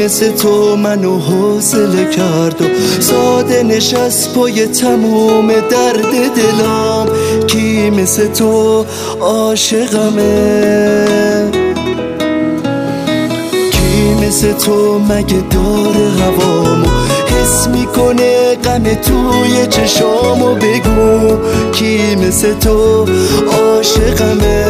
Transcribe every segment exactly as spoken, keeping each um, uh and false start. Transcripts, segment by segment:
مثل تو منو حوصله کرد و ساده نشست پای تموم درد دلام؟ کی مثل تو عاشقمه؟ کی مثل تو مگه داره هوامو حس میکنه غم توی چشامو؟ بگو کی مثل تو عاشقمه؟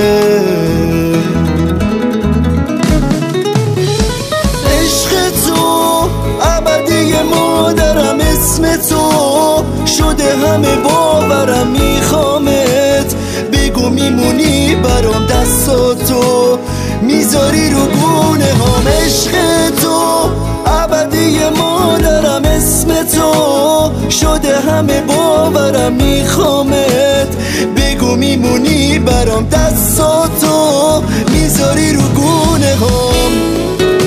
مادرم اسم تو شده همه باورم، میخوامت بگو میمونی برام دستاتو میذاری رو گونه هم؟ عشق تو ابدی مادرم اسم تو شده همه باورم، میخوامت بگو میمونی برام دستاتو میذاری رو گونه هم؟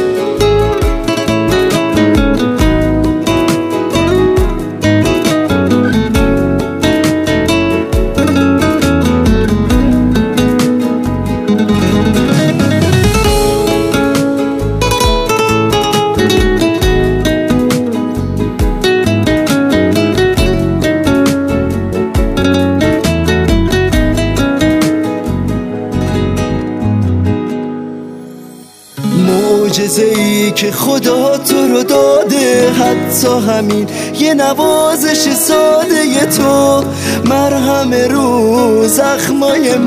معجزه‌ای که خدا تو رو داده، حتی همین یه نوازش ساده تو مرهم رو زخمای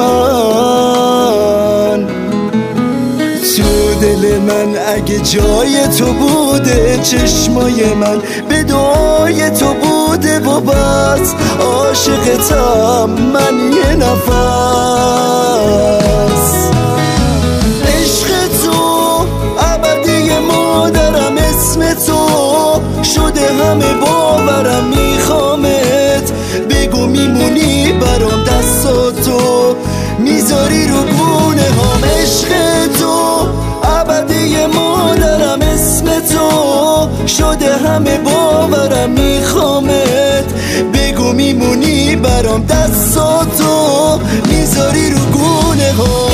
من. تو دل من اگه جای تو بوده، چشمای من به دعای تو بوده و بس عاشقتم من یه نفس. مادرم اسم تو شده همه باورم، میخوامت بگو میمونی برام دستاتو میذاری رو گونه هم؟ عشق تو ابدی مادرم اسم تو شده همه باورم، میخوامت بگو میمونی برام دستاتو میذاری رو گونه هم؟